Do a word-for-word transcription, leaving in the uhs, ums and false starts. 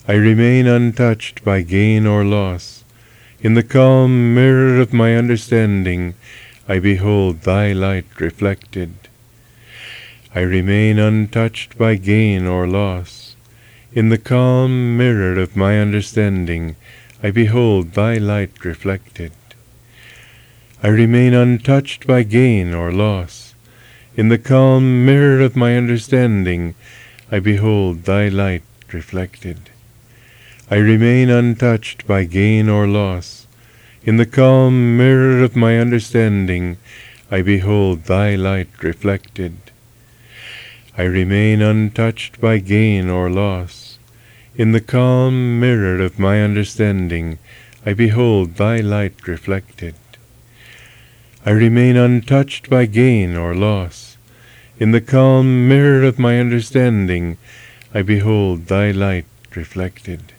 I remain untouched by gain or loss. In the calm mirror of my understanding, I behold thy light reflected. I remain untouched by gain or loss. In the calm mirror of my understanding, I behold thy light reflected. I remain untouched by gain or loss. In the calm mirror of my understanding, I behold thy light reflected. I remain untouched by gain or loss. In the calm mirror of my understanding, I behold thy light reflected. I remain untouched by gain or loss. In the calm mirror of my understanding, I behold thy light reflected. I remain untouched by gain or loss. In the calm mirror of my understanding, I behold thy light reflected.